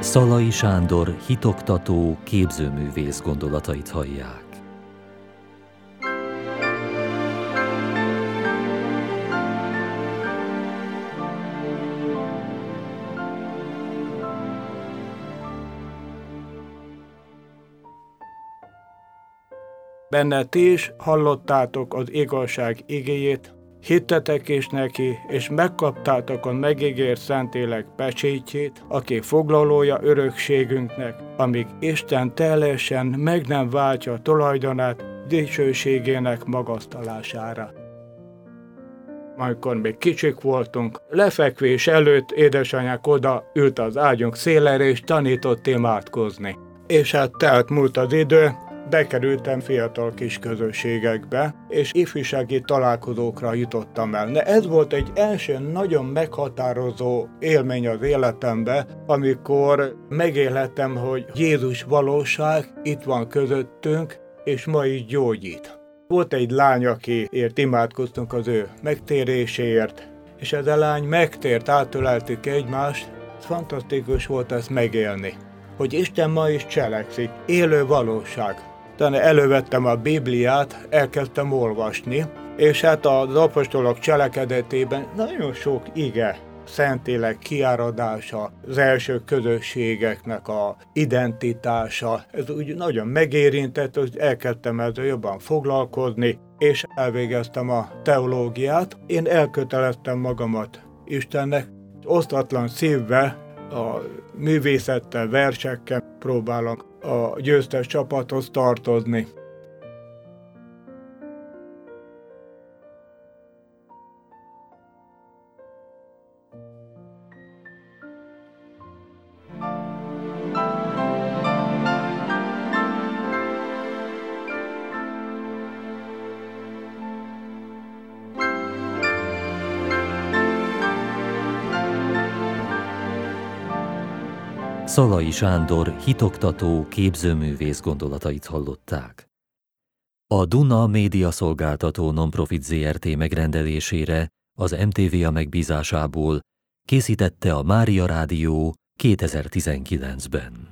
Szalai Sándor hitoktató, képzőművész gondolatait hallják. Benne ti is hallottátok az igazság igéjét, hittetek is neki, és megkaptátok a megígért Szentlélek pecsétjét, aki foglalója örökségünknek, amíg Isten teljesen meg nem váltja a tulajdonát dicsőségének magasztalására. Amikor még kicsik voltunk, lefekvés előtt édesanyák oda ült az ágyunk szélére, és tanított imádkozni. És hát telt múlt az idő, bekerültem fiatal kis közösségekbe, és ifjúsági találkozókra jutottam el. De ez volt egy első nagyon meghatározó élmény az életemben, amikor megélhettem, hogy Jézus valóság itt van közöttünk, és ma is gyógyít. Volt egy lány, akiért imádkoztunk az ő megtéréséért, és ez a lány megtért, átöleltük egymást. Fantasztikus volt ezt megélni, hogy Isten ma is cselekszik, élő valóság. Utána elővettem a Bibliát, elkezdtem olvasni, és hát az apostolok cselekedetében nagyon sok ige, Szentlélek kiáradása, az első közösségeknek a identitása, ez úgy nagyon megérintett, hogy elkezdtem ezzel jobban foglalkozni, és elvégeztem a teológiát. Én elköteleztem magamat Istennek, osztatlan szívvel, a művészettel, versekkel próbálok a győztes csapathoz tartozni. Szalai Sándor hitoktató, képzőművész gondolatait hallották. A Duna Média Szolgáltató Nonprofit Zrt. Megrendelésére az MTVA megbízásából készítette a Mária Rádió 2019-ben.